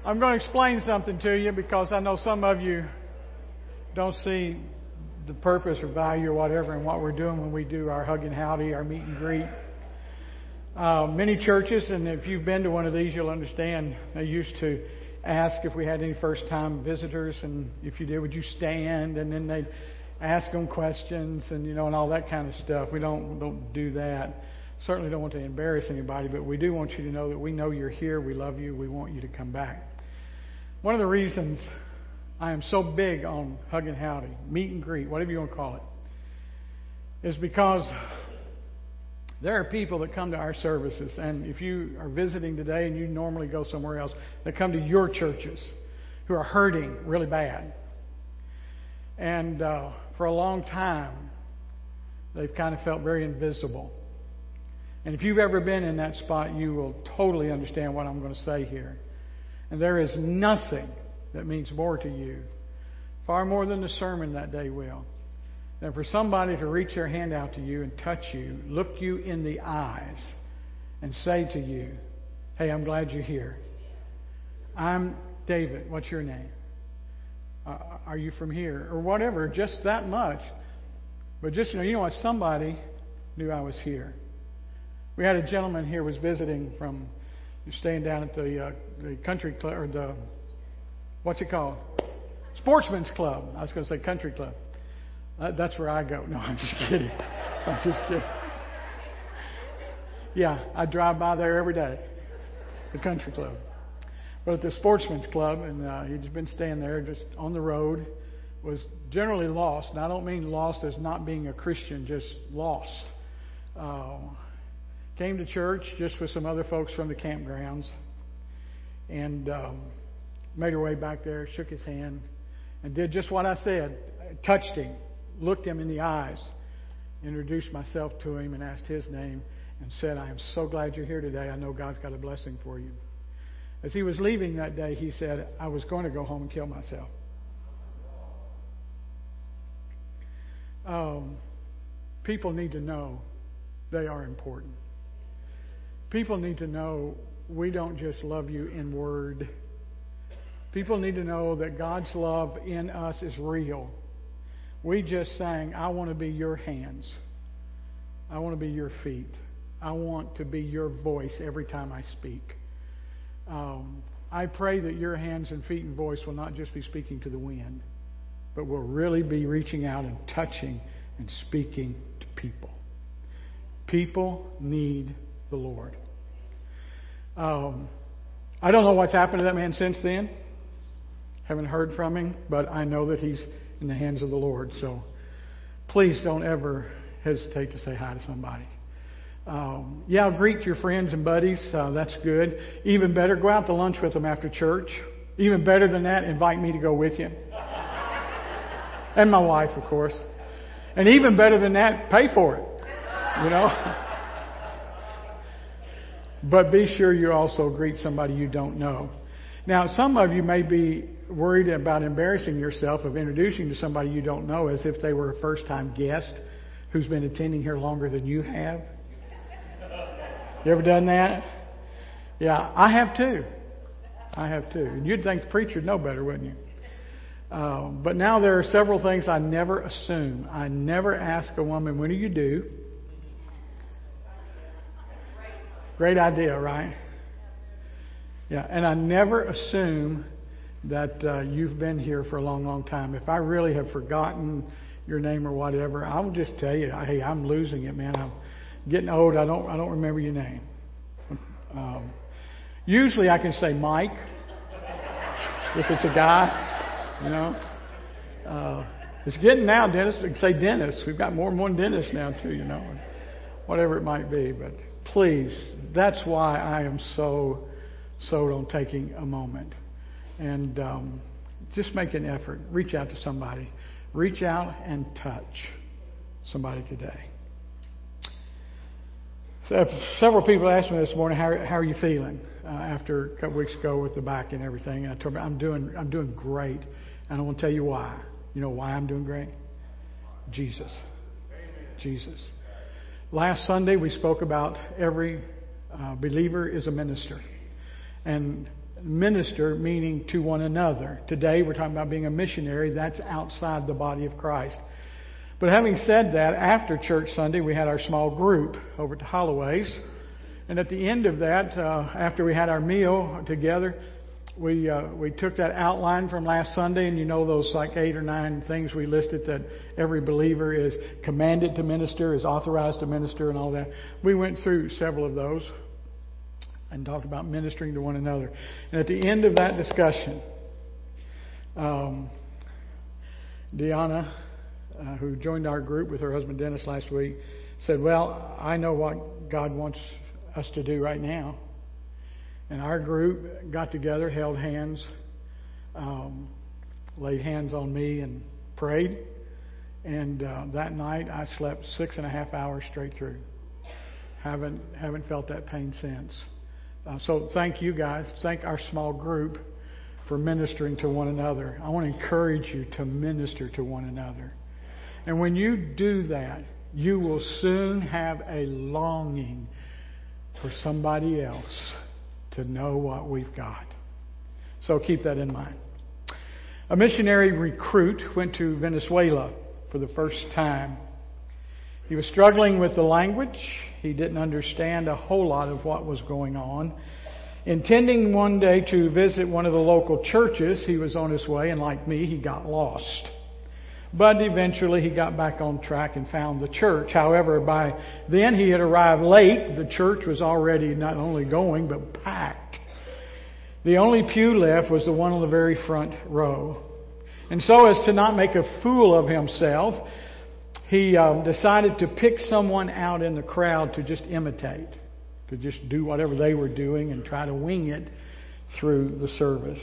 I'm going to explain something to you because I know some of you don't see the purpose or value or whatever in what we're doing when we do our hug and howdy, our meet and greet. Many churches, and if you've been to one of these, you'll understand, they used to ask if we had any first-time visitors, and if you did, would you stand? And then they'd ask them questions and and all that kind of stuff. We don't do that. Certainly don't want to embarrass anybody, but we do want you to know that we know you're here. We love you. We want you to come back. One of the reasons I am so big on hug and howdy, meet and greet, whatever you want to call it, is because there are people that come to our services, and if you are visiting today and you normally go somewhere else, that come to your churches who are hurting really bad. And for a long time, they've kind of felt very invisible. And if you've ever been in that spot, you will totally understand what I'm going to say here. And there is nothing that means more to you, far more than the sermon that day will, than for somebody to reach their hand out to you and touch you, look you in the eyes, and say to you, "Hey, I'm glad you're here. I'm David. What's your name? Are you from here?" Or whatever, just that much. But just, you know what? Somebody knew I was here. We had a gentleman here was visiting from, staying down at the country club, or the, what's it called? Sportsman's Club. I was going to say country club. That's where I go. No, I'm just kidding. I'm just kidding. Yeah, I drive by there every day. The country club. But at the Sportsman's Club, and he'd just been staying there just on the road, was generally lost. And I don't mean lost as not being a Christian, just lost. Came to church just with some other folks from the campgrounds, and made her way back there, shook his hand, and did just what I said. Touched him, looked him in the eyes, introduced myself to him and asked his name, and said, "I am so glad you're here today. I know God's got a blessing for you." As he was leaving that day, he said, "I was going to go home and kill myself." People need to know they are important. People need to know we don't just love you in word. People need to know that God's love in us is real. We just sang, "I want to be your hands. I want to be your feet. I want to be your voice every time I speak." I pray that your hands and feet and voice will not just be speaking to the wind, but will really be reaching out and touching and speaking to people. People need the Lord. I don't know what's happened to that man since then. Haven't heard from him, but I know that he's in the hands of the Lord. So please don't ever hesitate to say hi to somebody. Greet your friends and buddies. That's good. Even better, go out to lunch with them after church. Even better than that, invite me to go with you. And my wife, of course. And even better than that, pay for it. But be sure you also greet somebody you don't know. Now, some of you may be worried about embarrassing yourself of introducing to somebody you don't know as if they were a first-time guest who's been attending here longer than you have. You ever done that? Yeah, I have too. And you'd think the preacher'd know better, wouldn't you? But now there are several things I never assume. I never ask a woman, "When are you due?" Great idea, right? Yeah, and I never assume that you've been here for a long, long time. If I really have forgotten your name or whatever, I will just tell you, "Hey, I'm losing it, man. I'm getting old. I don't remember your name." Usually, I can say Mike if it's a guy. It's getting now, Dennis. We can say Dennis. We've got more and more dentists now too. Whatever it might be, but. Please, that's why I am so on taking a moment. And just make an effort. Reach out to somebody. Reach out and touch somebody today. So several people asked me this morning, how are you feeling after a couple weeks ago with the back and everything? And I told them, I'm doing great. And I want to tell you why. You know why I'm doing great? Jesus. Last Sunday, we spoke about every believer is a minister. And minister, meaning to one another. Today we're talking about being a missionary. That's outside the body of Christ. But having said that, after church Sunday, we had our small group over to Holloway's. And at the end of that, after we had our meal together, we took that outline from last Sunday, and you know those like 8 or 9 things we listed that every believer is commanded to minister, is authorized to minister, and all that. We went through several of those and talked about ministering to one another. And at the end of that discussion, Deanna, who joined our group with her husband Dennis last week, said, "Well, I know what God wants us to do right now." And our group got together, held hands, laid hands on me and prayed. And that night I slept 6.5 hours straight through. Haven't felt that pain since. So thank you guys. Thank our small group for ministering to one another. I want to encourage you to minister to one another. And when you do that, you will soon have a longing for somebody else to know what we've got. So keep that in mind. A missionary recruit went to Venezuela for the first time. He was struggling with the language. He didn't understand a whole lot of what was going on. Intending one day to visit one of the local churches, he was on his way, and like me, he got lost. But eventually he got back on track and found the church. However, by then he had arrived late. The church was already not only going, but packed. The only pew left was the one on the very front row. And so as to not make a fool of himself, he decided to pick someone out in the crowd to just imitate, to just do whatever they were doing and try to wing it through the service.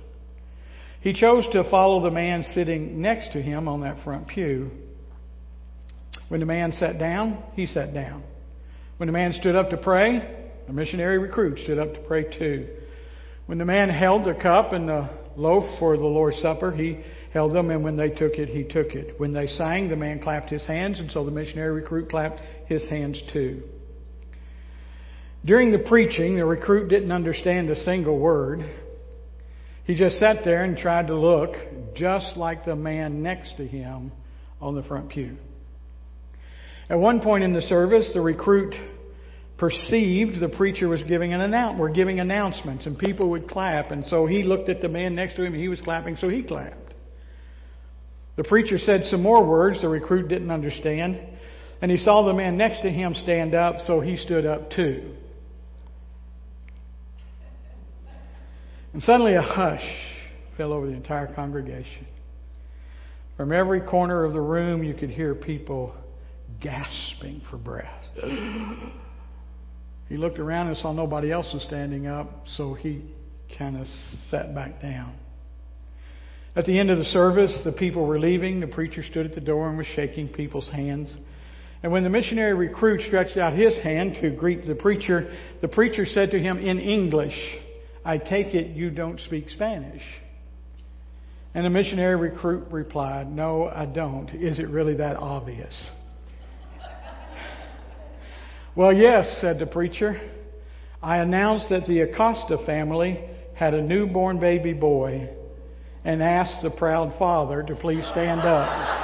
He chose to follow the man sitting next to him on that front pew. When the man sat down, he sat down. When the man stood up to pray, the missionary recruit stood up to pray too. When the man held the cup and the loaf for the Lord's Supper, he held them, and when they took it, he took it. When they sang, the man clapped his hands, and so the missionary recruit clapped his hands too. During the preaching, the recruit didn't understand a single word. He just sat there and tried to look just like the man next to him on the front pew. At one point in the service, the recruit perceived the preacher was giving announcements, and people would clap, and so he looked at the man next to him and he was clapping, so he clapped. The preacher said some more words the recruit didn't understand, and he saw the man next to him stand up, so he stood up too. And suddenly a hush fell over the entire congregation. From every corner of the room you could hear people gasping for breath. He looked around and saw nobody else was standing up, so he kind of sat back down. At the end of the service, the people were leaving. The preacher stood at the door and was shaking people's hands. And when the missionary recruit stretched out his hand to greet the preacher said to him in English, "I take it you don't speak Spanish." And the missionary recruit replied, "No, I don't. Is it really that obvious?" "Well, yes," said the preacher. "I announced that the Acosta family had a newborn baby boy and asked the proud father to please stand up."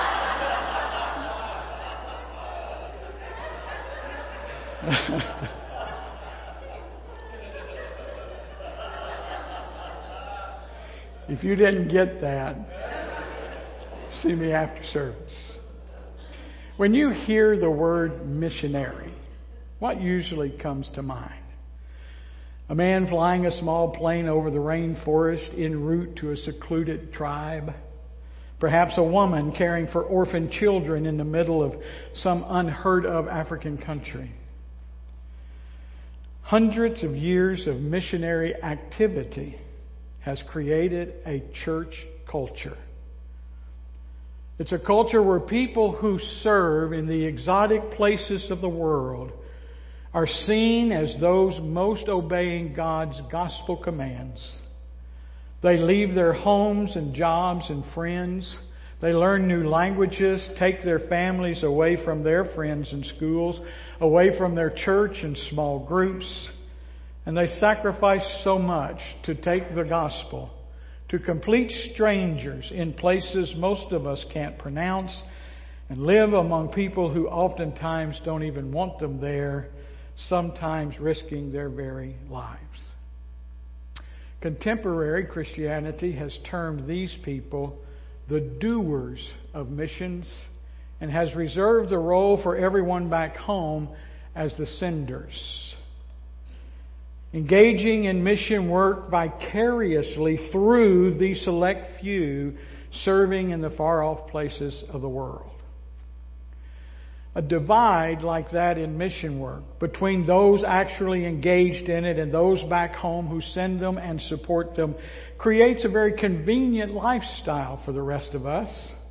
If you didn't get that, see me after service. When you hear the word missionary, what usually comes to mind? A man flying a small plane over the rainforest en route to a secluded tribe. Perhaps a woman caring for orphan children in the middle of some unheard of African country. Hundreds of years of missionary activity has created a church culture. It's a culture where people who serve in the exotic places of the world are seen as those most obeying God's gospel commands. They leave their homes and jobs and friends. They learn new languages, take their families away from their friends and schools, away from their church and small groups, And they sacrifice so much to take the gospel to complete strangers in places most of us can't pronounce, and live among people who oftentimes don't even want them there, sometimes risking their very lives. Contemporary Christianity has termed these people the doers of missions and has reserved the role for everyone back home as the senders. Engaging in mission work vicariously through the select few serving in the far-off places of the world. A divide like that in mission work between those actually engaged in it and those back home who send them and support them creates a very convenient lifestyle for the rest of us.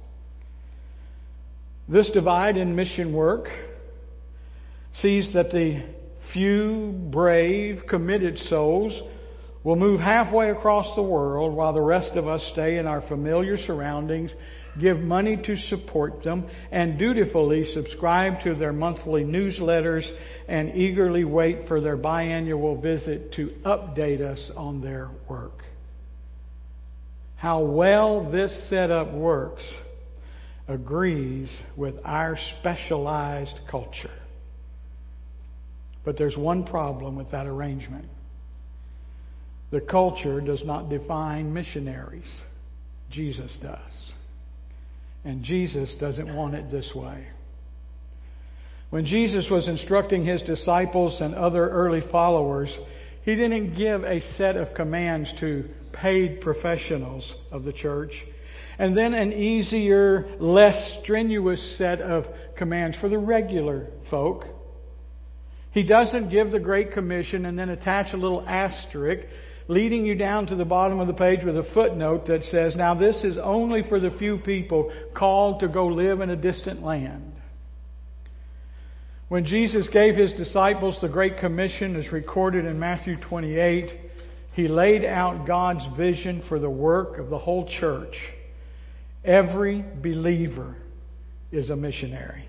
This divide in mission work sees that the few, brave, committed souls will move halfway across the world while the rest of us stay in our familiar surroundings, give money to support them, and dutifully subscribe to their monthly newsletters and eagerly wait for their biannual visit to update us on their work. How well this setup works agrees with our specialized culture. But there's one problem with that arrangement. The culture does not define missionaries. Jesus does. And Jesus doesn't want it this way. When Jesus was instructing His disciples and other early followers, He didn't give a set of commands to paid professionals of the church, and then an easier, less strenuous set of commands for the regular folk. He doesn't give the Great Commission and then attach a little asterisk leading you down to the bottom of the page with a footnote that says, now this is only for the few people called to go live in a distant land. When Jesus gave His disciples the Great Commission, as recorded in Matthew 28, He laid out God's vision for the work of the whole church. Every believer is a missionary.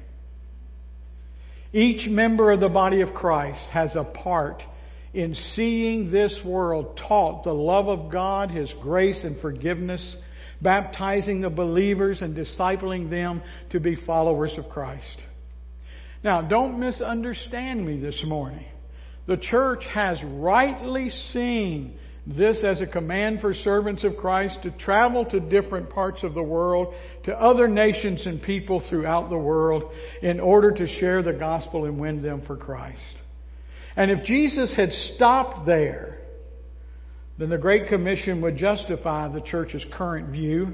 Each member of the body of Christ has a part in seeing this world taught the love of God, His grace and forgiveness, baptizing the believers and discipling them to be followers of Christ. Now, don't misunderstand me this morning. The church has rightly seen this as a command for servants of Christ to travel to different parts of the world, to other nations and people throughout the world, in order to share the gospel and win them for Christ. And if Jesus had stopped there, then the Great Commission would justify the church's current view.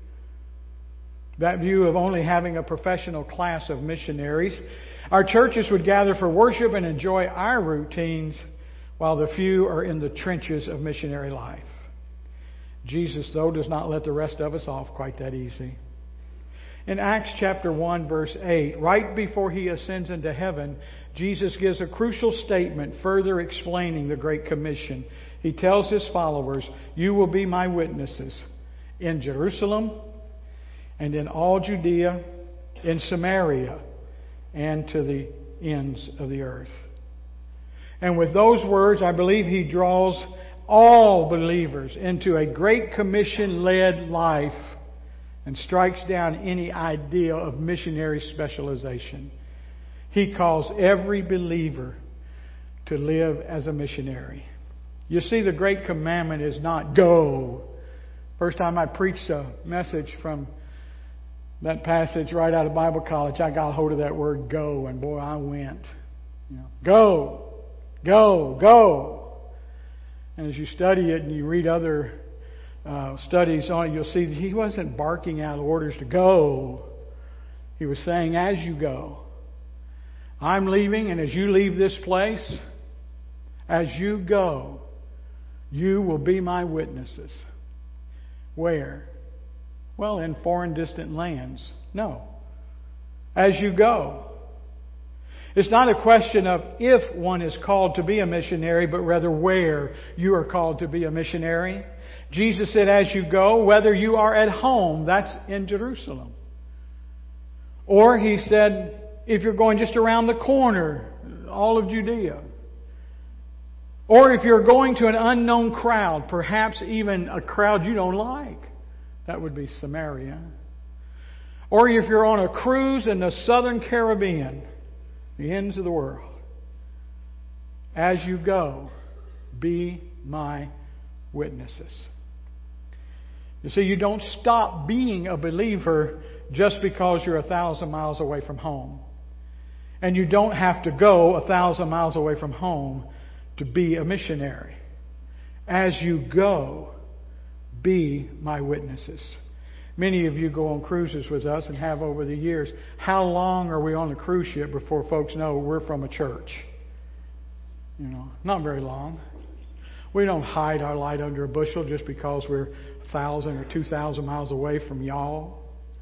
That view of only having a professional class of missionaries. Our churches would gather for worship and enjoy our routines, while the few are in the trenches of missionary life. Jesus, though, does not let the rest of us off quite that easy. In Acts chapter 1, verse 8, right before He ascends into heaven, Jesus gives a crucial statement further explaining the Great Commission. He tells His followers, "You will be my witnesses in Jerusalem and in all Judea, in Samaria, and to the ends of the earth." And with those words, I believe He draws all believers into a Great Commission-led life and strikes down any idea of missionary specialization. He calls every believer to live as a missionary. You see, the Great Commandment is not go. First time I preached a message from that passage right out of Bible college, I got a hold of that word go, and boy, I went. Go, go, go. And as you study it and you read other studies on it, you'll see that He wasn't barking out orders to go. He was saying, as you go. I'm leaving, and as you leave this place, as you go, you will be my witnesses. Where? Well, in foreign distant lands. No. As you go. It's not a question of if one is called to be a missionary, but rather where you are called to be a missionary. Jesus said, as you go, whether you are at home, that's in Jerusalem. Or He said, if you're going just around the corner, all of Judea. Or if you're going to an unknown crowd, perhaps even a crowd you don't like, that would be Samaria. Or if you're on a cruise in the southern Caribbean, the ends of the world, as you go, be my witnesses. You see, you don't stop being a believer just because you're 1,000 miles away from home. And you don't have to go 1,000 miles away from home to be a missionary. As you go, be my witnesses. Many of you go on cruises with us and have over the years. How long are we on a cruise ship before folks know we're from a church? Not very long. We don't hide our light under a bushel just because we're 1,000 or 2,000 miles away from y'all.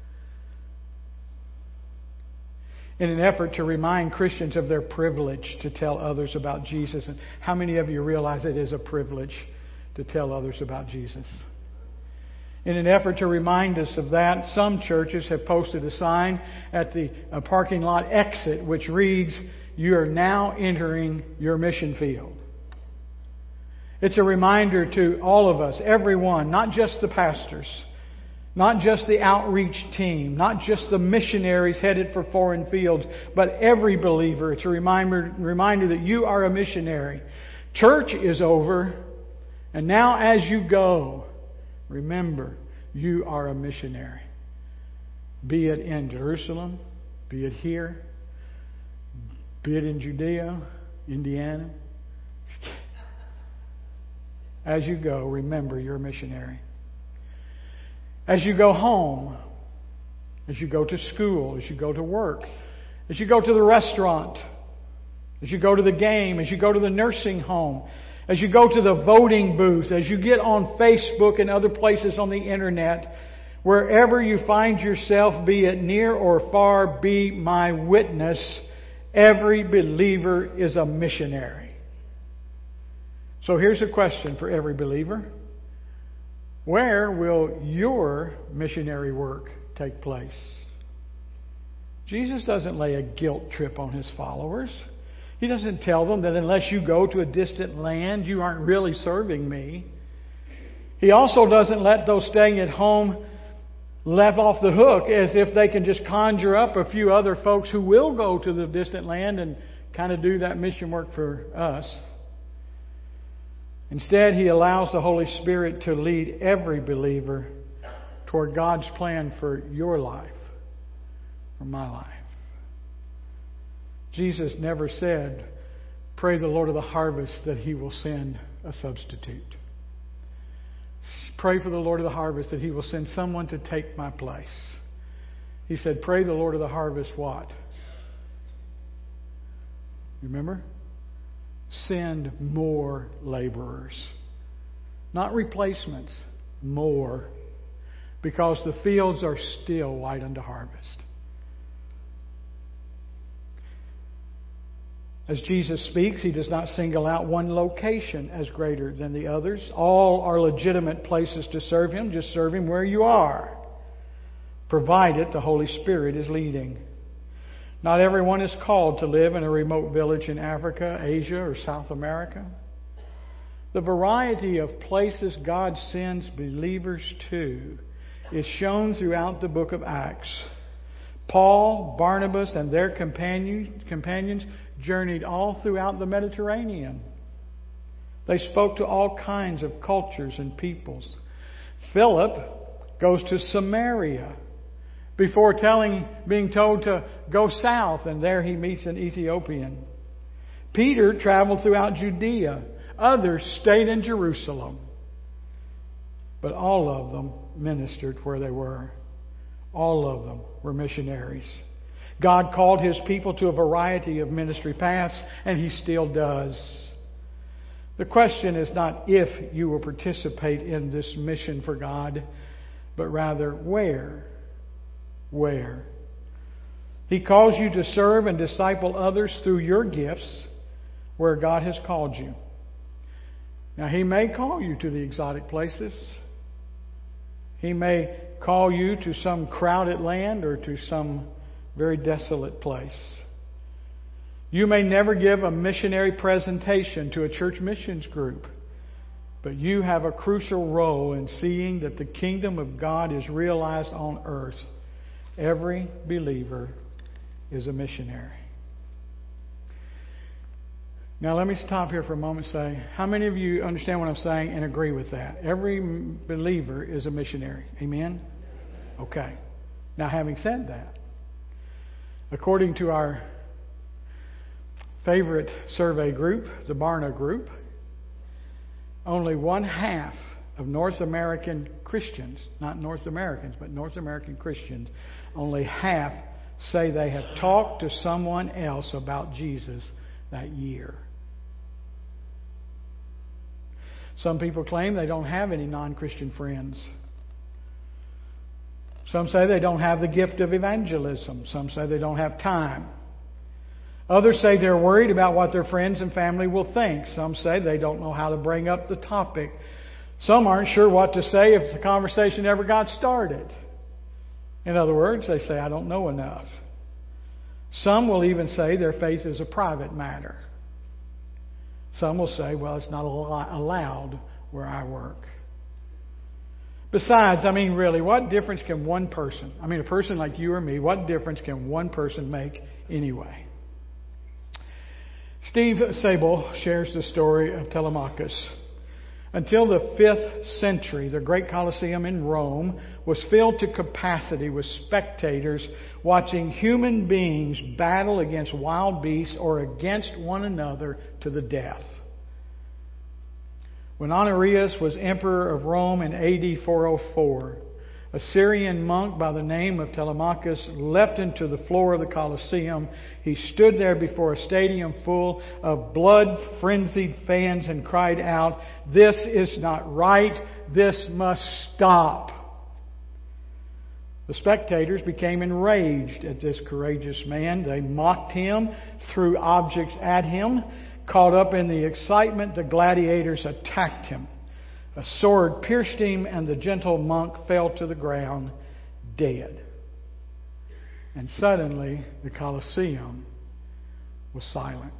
In an effort to remind Christians of their privilege to tell others about Jesus. And how many of you realize it is a privilege to tell others about Jesus? In an effort to remind us of that, some churches have posted a sign at the parking lot exit which reads, "You are now entering your mission field." It's a reminder to all of us, everyone, not just the pastors, not just the outreach team, not just the missionaries headed for foreign fields, but every believer. It's a reminder that you are a missionary. Church is over, and now as you go, remember, you are a missionary. Be it in Jerusalem, be it here, be it in Judea, Indiana. As you go, remember you're a missionary. As you go home, as you go to school, as you go to work, as you go to the restaurant, as you go to the game, as you go to the nursing home, as you go to the voting booth, as you get on Facebook and other places on the internet, wherever you find yourself, be it near or far, be my witness. Every believer is a missionary. So here's a question for every believer. Where will your missionary work take place? Jesus doesn't lay a guilt trip on His followers. He doesn't tell them that unless you go to a distant land, you aren't really serving me. He also doesn't let those staying at home let off the hook as if they can just conjure up a few other folks who will go to the distant land and kind of do that mission work for us. Instead, He allows the Holy Spirit to lead every believer toward God's plan for your life, for my life. Jesus never said, "Pray the Lord of the harvest that He will send a substitute." Pray for the Lord of the harvest that He will send someone to take my place. He said, "Pray the Lord of the harvest what?" You remember? Send more laborers. Not replacements, more. Because the fields are still white unto harvest. As Jesus speaks, He does not single out one location as greater than the others. All are legitimate places to serve Him. Just serve Him where you are, provided the Holy Spirit is leading. Not everyone is called to live in a remote village in Africa, Asia, or South America. The variety of places God sends believers to is shown throughout the book of Acts. Paul, Barnabas, and their companions journeyed all throughout the Mediterranean. They spoke to all kinds of cultures and peoples. Philip goes to Samaria before being told to go south, and there he meets an Ethiopian. Peter traveled throughout Judea. Others stayed in Jerusalem. But all of them ministered where they were. All of them were missionaries. God called His people to a variety of ministry paths, and He still does. The question is not if you will participate in this mission for God, but rather where. Where? He calls you to serve and disciple others through your gifts where God has called you. Now, He may call you to the exotic places. He may call you to some crowded land or to some very desolate place. You may never give a missionary presentation to a church missions group, but you have a crucial role in seeing that the kingdom of God is realized on earth. Every believer is a missionary. Now let me stop here for a moment and say, how many of you understand what I'm saying and agree with that? Every believer is a missionary. Amen? Okay. Now having said that, according to our favorite survey group, the Barna Group, only 1/2 of North American Christians, not North Americans, but North American Christians, only half say they have talked to someone else about Jesus that year. Some people claim they don't have any non-Christian friends. Some say they don't have the gift of evangelism. Some say they don't have time. Others say they're worried about what their friends and family will think. Some say they don't know how to bring up the topic. Some aren't sure what to say if the conversation ever got started. In other words, they say, I don't know enough. Some will even say their faith is a private matter. Some will say, well, it's not allowed where I work. Besides, really, what difference can one person, a person like you or me, what difference can one person make anyway? Steve Sable shares the story of Telemachus. Until the 5th century, the great Colosseum in Rome was filled to capacity with spectators watching human beings battle against wild beasts or against one another to the death. When Honorius was emperor of Rome in AD 404, a Syrian monk by the name of Telemachus leapt into the floor of the Colosseum. He stood there before a stadium full of blood-frenzied fans and cried out, "This is not right. This must stop." The spectators became enraged at this courageous man. They mocked him, threw objects at him. Caught up in the excitement, the gladiators attacked him. A sword pierced him, and the gentle monk fell to the ground, dead. And suddenly, the Colosseum was silent.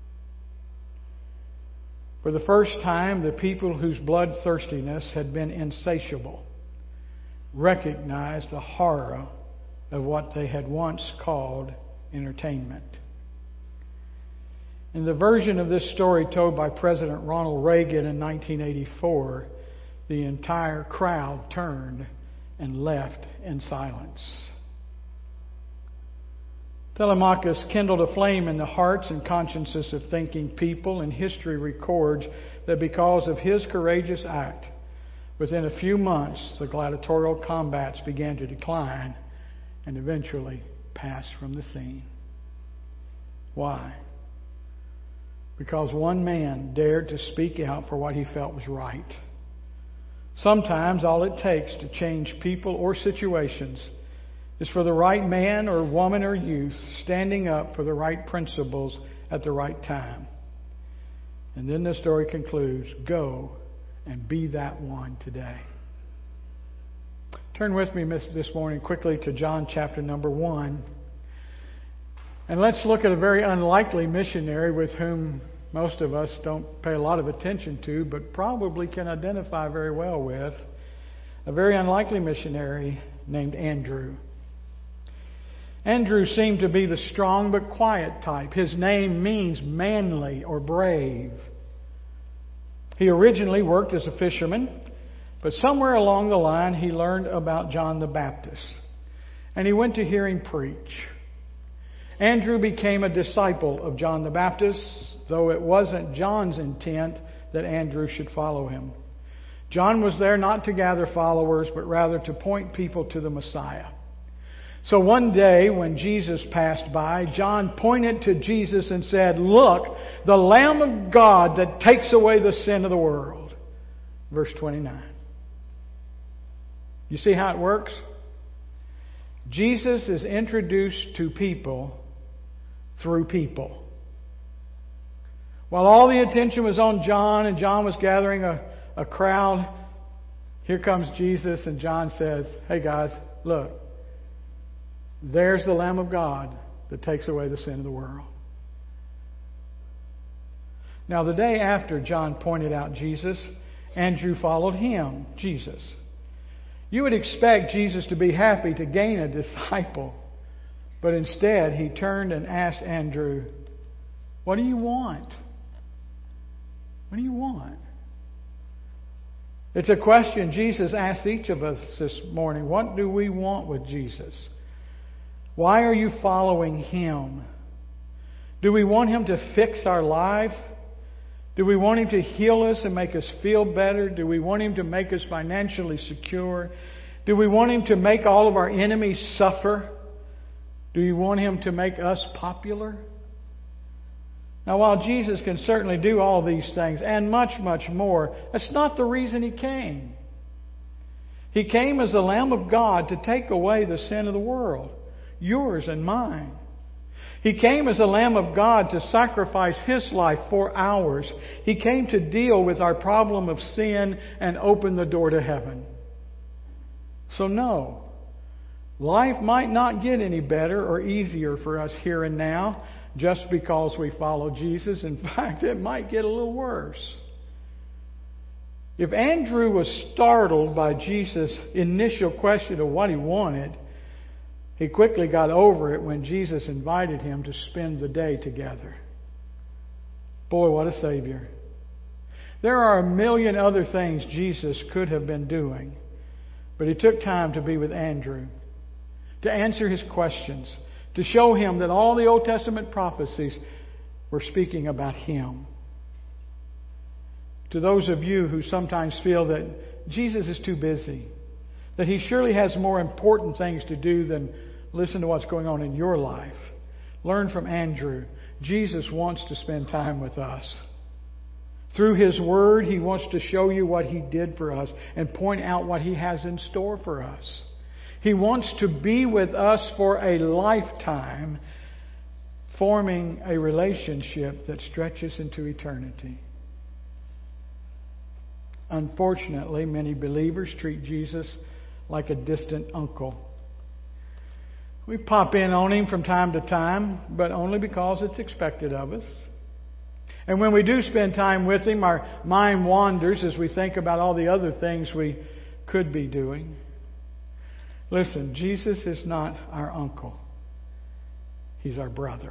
For the first time, the people whose bloodthirstiness had been insatiable recognized the horror of what they had once called entertainment. In the version of this story told by President Ronald Reagan in 1984, the entire crowd turned and left in silence. Telemachus kindled a flame in the hearts and consciences of thinking people, and history records that because of his courageous act, within a few months the gladiatorial combats began to decline and eventually passed from the scene. Why? Because one man dared to speak out for what he felt was right. Sometimes all it takes to change people or situations is for the right man or woman or youth standing up for the right principles at the right time. And then the story concludes, go and be that one today. Turn with me this morning quickly to John chapter number 1. And let's look at a very unlikely missionary with whom most of us don't pay a lot of attention to, but probably can identify very well with. A very unlikely missionary named Andrew. Andrew seemed to be the strong but quiet type. His name means manly or brave. He originally worked as a fisherman, but somewhere along the line he learned about John the Baptist. And he went to hear him preach. Andrew became a disciple of John the Baptist, though it wasn't John's intent that Andrew should follow him. John was there not to gather followers, but rather to point people to the Messiah. So one day when Jesus passed by, John pointed to Jesus and said, "Look, the Lamb of God that takes away the sin of the world." Verse 29. You see how it works? Jesus is introduced to people through people. While all the attention was on John and John was gathering a crowd, here comes Jesus and John says, "Hey guys, look, there's the Lamb of God that takes away the sin of the world." Now, the day after John pointed out Jesus, Andrew followed him, Jesus. You would expect Jesus to be happy to gain a disciple, but instead he turned and asked Andrew, "What do you want? What do you want?" It's a question Jesus asked each of us this morning. What do we want with Jesus? Why are you following Him? Do we want Him to fix our life? Do we want Him to heal us and make us feel better? Do we want Him to make us financially secure? Do we want Him to make all of our enemies suffer? Do you want Him to make us popular? Now, while Jesus can certainly do all these things and much, much more, that's not the reason He came. He came as the Lamb of God to take away the sin of the world, yours and mine. He came as the Lamb of God to sacrifice His life for ours. He came to deal with our problem of sin and open the door to heaven. So no, life might not get any better or easier for us here and now just because we follow Jesus. In fact, it might get a little worse. If Andrew was startled by Jesus' initial question of what he wanted, he quickly got over it when Jesus invited him to spend the day together. Boy, what a Savior. There are a million other things Jesus could have been doing, but He took time to be with Andrew, to answer his questions, to show him that all the Old Testament prophecies were speaking about Him. To those of you who sometimes feel that Jesus is too busy, that He surely has more important things to do than listen to what's going on in your life, learn from Andrew. Jesus wants to spend time with us. Through His Word, He wants to show you what He did for us and point out what He has in store for us. He wants to be with us for a lifetime, forming a relationship that stretches into eternity. Unfortunately, many believers treat Jesus like a distant uncle. We pop in on Him from time to time, but only because it's expected of us. And when we do spend time with Him, our mind wanders as we think about all the other things we could be doing. Listen, Jesus is not our uncle. He's our brother.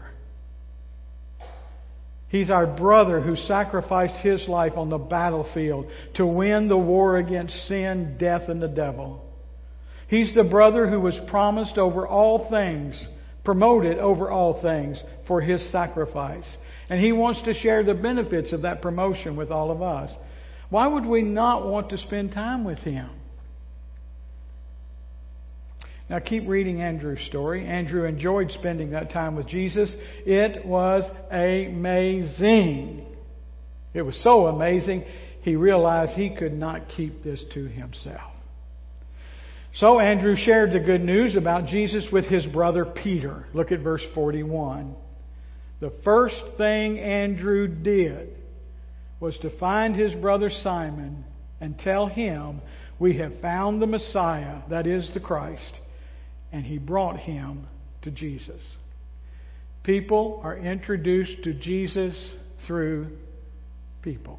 He's our brother who sacrificed His life on the battlefield to win the war against sin, death, and the devil. He's the brother who was promised over all things, promoted over all things for His sacrifice. And He wants to share the benefits of that promotion with all of us. Why would we not want to spend time with Him? Now keep reading Andrew's story. Andrew enjoyed spending that time with Jesus. It was amazing. It was so amazing, he realized he could not keep this to himself. So Andrew shared the good news about Jesus with his brother Peter. Look at verse 41. The first thing Andrew did was to find his brother Simon and tell him, "We have found the Messiah," that is the Christ. And he brought him to Jesus. People are introduced to Jesus through people.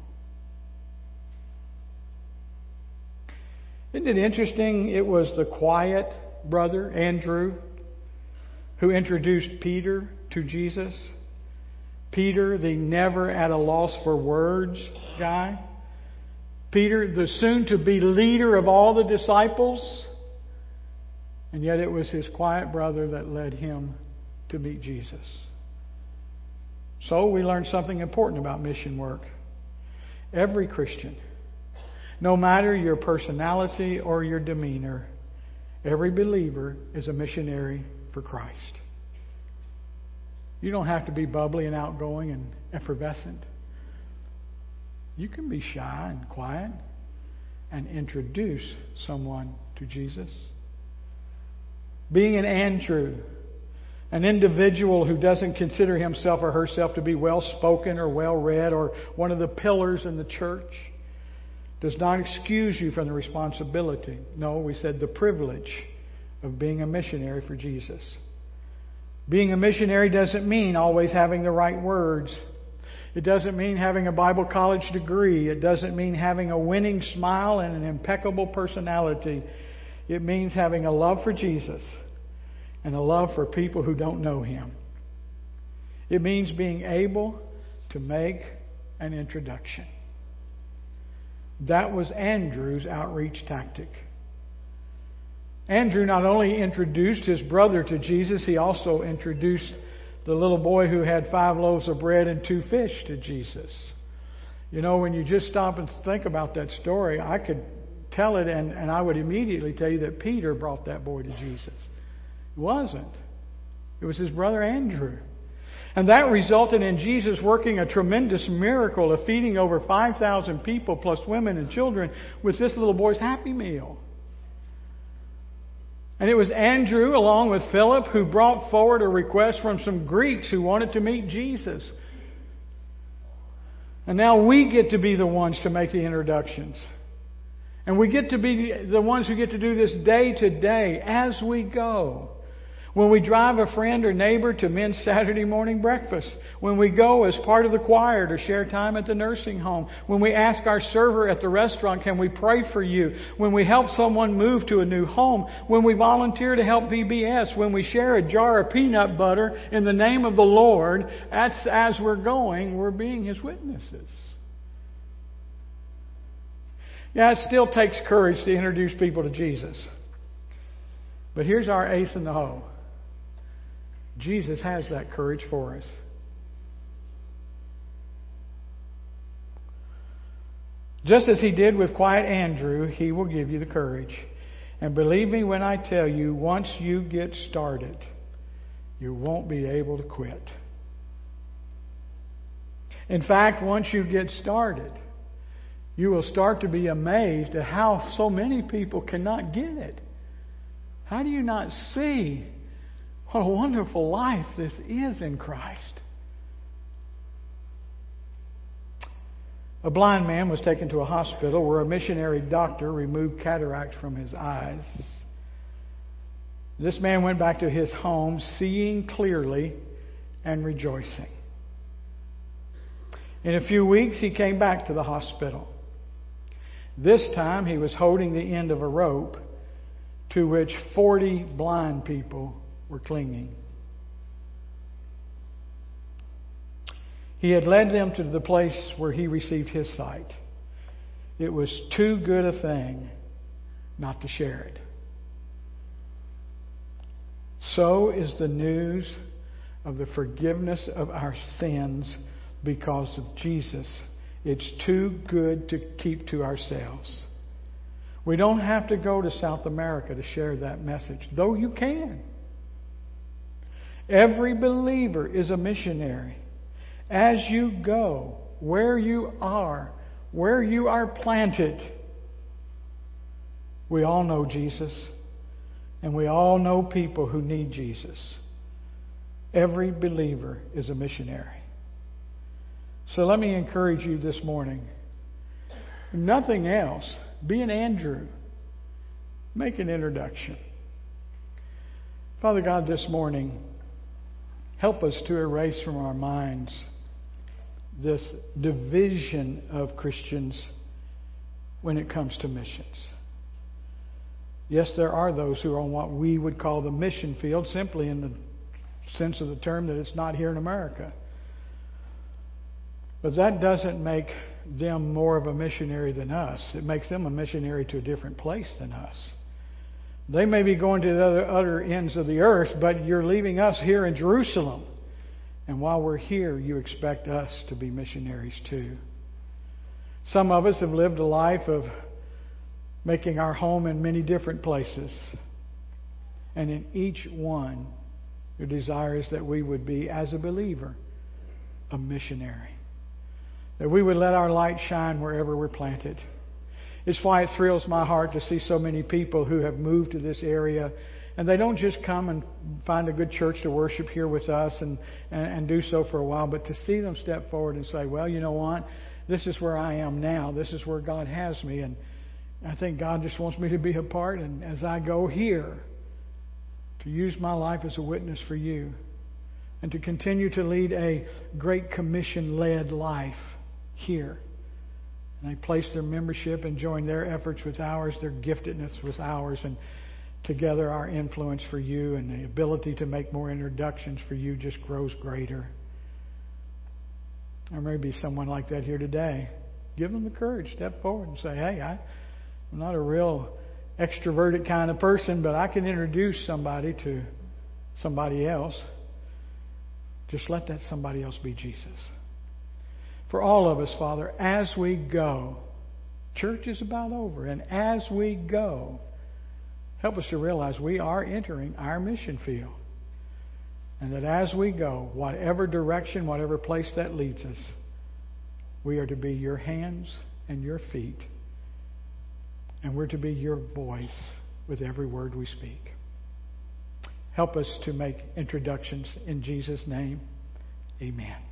Isn't it interesting? It was the quiet brother, Andrew, who introduced Peter to Jesus. Peter, the never at a loss for words guy. Peter, the soon-to-be leader of all the disciples. And yet it was his quiet brother that led him to meet Jesus. So we learned something important about mission work. Every Christian, no matter your personality or your demeanor, every believer is a missionary for Christ. You don't have to be bubbly and outgoing and effervescent. You can be shy and quiet and introduce someone to Jesus. Being an Andrew, an individual who doesn't consider himself or herself to be well-spoken or well-read or one of the pillars in the church, does not excuse you from the responsibility. No, we said the privilege of being a missionary for Jesus. Being a missionary doesn't mean always having the right words. It doesn't mean having a Bible college degree. It doesn't mean having a winning smile and an impeccable personality. It means having a love for Jesus and a love for people who don't know Him. It means being able to make an introduction. That was Andrew's outreach tactic. Andrew not only introduced his brother to Jesus, he also introduced the little boy who had 5 loaves of bread and 2 fish to Jesus. You know, when you just stop and think about that story, I could tell it and I would immediately tell you that Peter brought that boy to Jesus. It wasn't. It was his brother Andrew. And that resulted in Jesus working a tremendous miracle of feeding over 5,000 people plus women and children with this little boy's Happy Meal. And it was Andrew, along with Philip, who brought forward a request from some Greeks who wanted to meet Jesus. And now we get to be the ones to make the introductions. And we get to be the ones who get to do this day to day as we go. When we drive a friend or neighbor to men's Saturday morning breakfast. When we go as part of the choir to share time at the nursing home. When we ask our server at the restaurant, can we pray for you? When we help someone move to a new home. When we volunteer to help VBS. When we share a jar of peanut butter in the name of the Lord. That's as we're going, we're being His witnesses. Yeah, it still takes courage to introduce people to Jesus. But here's our ace in the hole. Jesus has that courage for us. Just as He did with quiet Andrew, He will give you the courage. And believe me when I tell you, once you get started, you won't be able to quit. In fact, once you get started, you will start to be amazed at how so many people cannot get it. How do you not see what a wonderful life this is in Christ? A blind man was taken to a hospital where a missionary doctor removed cataract from his eyes. This man went back to his home seeing clearly and rejoicing. In a few weeks, he came back to the hospital. This time, he was holding the end of a rope to which 40 blind people were clinging. He had led them to the place where he received his sight. It was too good a thing not to share it. So is the news of the forgiveness of our sins because of Jesus. It's too good to keep to ourselves. We don't have to go to South America to share that message, though you can. Every believer is a missionary. As you go, where you are planted, we all know Jesus, and we all know people who need Jesus. Every believer is a missionary. So let me encourage you this morning. If nothing else, be an Andrew. Make an introduction. Father God, this morning, help us to erase from our minds this division of Christians when it comes to missions. Yes, there are those who are on what we would call the mission field, simply in the sense of the term that it's not here in America. But that doesn't make them more of a missionary than us. It makes them a missionary to a different place than us. They may be going to the other ends of the earth, but you're leaving us here in Jerusalem. And while we're here, you expect us to be missionaries too. Some of us have lived a life of making our home in many different places. And in each one, your desire is that we would be, as a believer, a missionary. That we would let our light shine wherever we're planted. It's why it thrills my heart to see so many people who have moved to this area. And they don't just come and find a good church to worship here with us and do so for a while, but to see them step forward and say, well, you know what? This is where I am now. This is where God has me. And I think God just wants me to be a part. And as I go here, to use my life as a witness for you. and to continue to lead a Great Commission-led life here. And they place their membership and join their efforts with ours, their giftedness with ours, and together our influence for you and the ability to make more introductions for you just grows greater. There may be someone like that here today. Give them the courage. Step forward and say, hey, I'm not a real extroverted kind of person, but I can introduce somebody to somebody else. Just let that somebody else be Jesus. For all of us, Father, as we go, church is about over, and as we go, help us to realize we are entering our mission field. And that as we go, whatever direction, whatever place that leads us, we are to be your hands and your feet. And we're to be your voice with every word we speak. Help us to make introductions in Jesus' name. Amen.